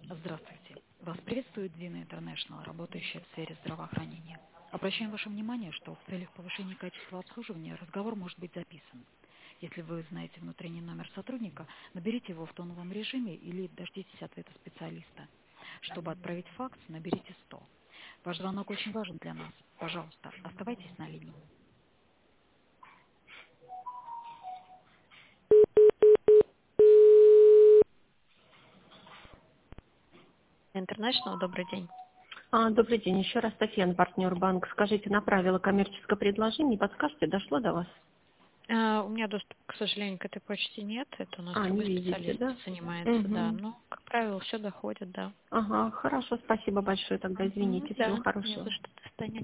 Здравствуйте. Вас приветствует Dina International, работающая в сфере здравоохранения. Обращаем ваше внимание, что в целях повышения качества обслуживания разговор может быть записан. Если вы знаете внутренний номер сотрудника, наберите его в тоновом режиме или дождитесь ответа специалиста. Чтобы отправить факс, наберите 100. Ваш звонок очень важен для нас. Пожалуйста, оставайтесь на линии. International, добрый день. Добрый день. Еще раз Татьяна, партнер банк. Скажите, направила коммерческое предложение, не подскажете, дошло до вас? У меня доступа, к сожалению, к этой почте нет. Это у нас Не другой видите, специалист да? занимается, да. Угу. Но, как правило, все доходит, да. Ага, хорошо, спасибо большое тогда, извините, всего Да, не хорошего. за что. До свидания.